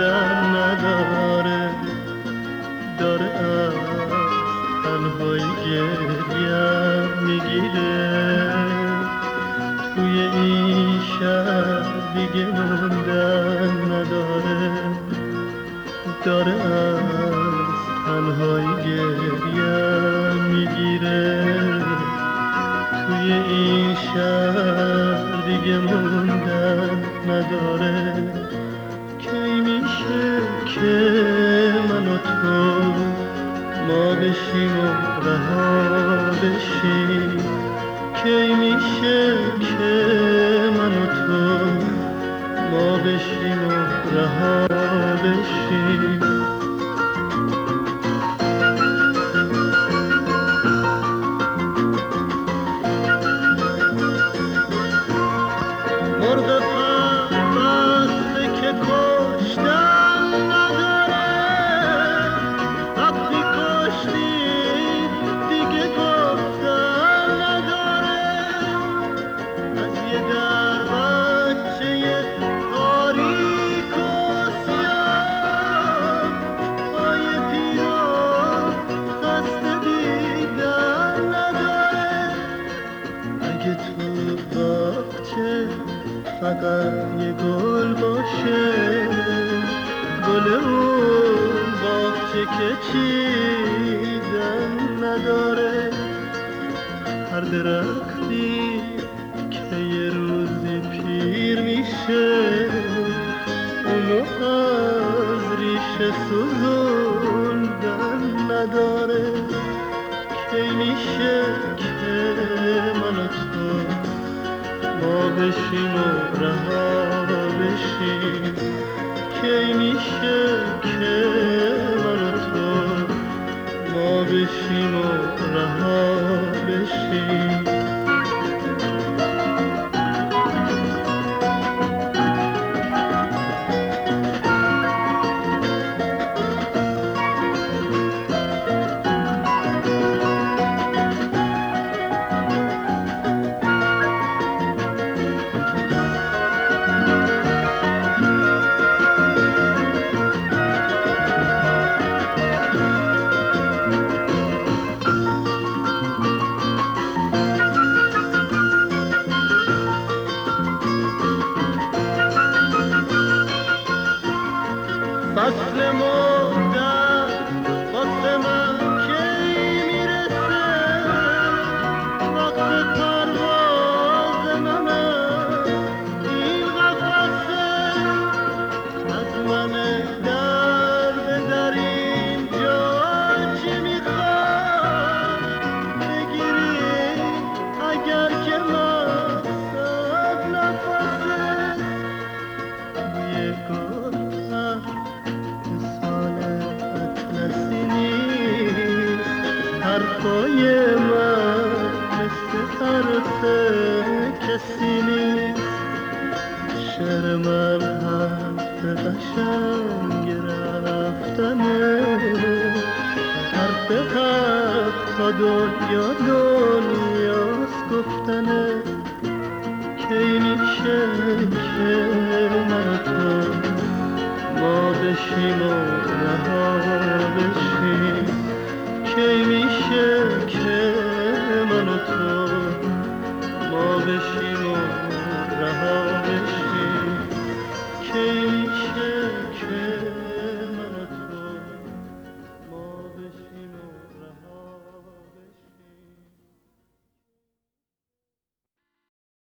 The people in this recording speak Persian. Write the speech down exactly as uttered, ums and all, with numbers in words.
موندن نداره، داره از تنهایی گریم میگیره. توی این شهر دیگه موندن نداره، داره از تنهایی گریم میگیره. توی این شهر دیگه موندن نداره. کی میشه که من و تو ما بشیم و رها بشیم؟ کی میشه که من و تو ما بشیم و رها بشیم؟ مرغ پربسته که کشتن نداره، وقتی کشتی دیگه گفتن نداره. از یه در بچه تاریک و سیاه پای پیران خسته دیدن نداره. اگه تو باغچه فقط یه گل باشه، گل اون باغچه که چیدن نداره. هر درختی که یه روزی پیر میشه، اونو از ریشه سوزوندن نداره. کی میشه که من و تو ما بشیم و رها بشیم؟ کی میشه که من و تو ما بشیم و رها بشیم؟ فصل مردن واسه من کی میرسه؟ وقت پرواز منم این قفسه. از من در به در اینجا چی میخواد بگیری اگر که مقصد نفسه؟ بوی گل حرفای من مثل حرف کسی نیست. شعر من حرف قشنگ رفتنه، حرف حق تا دنیا دنیاست گفتنه. کی میشه که من و تو ما بشیم و رها بشیم؟ کی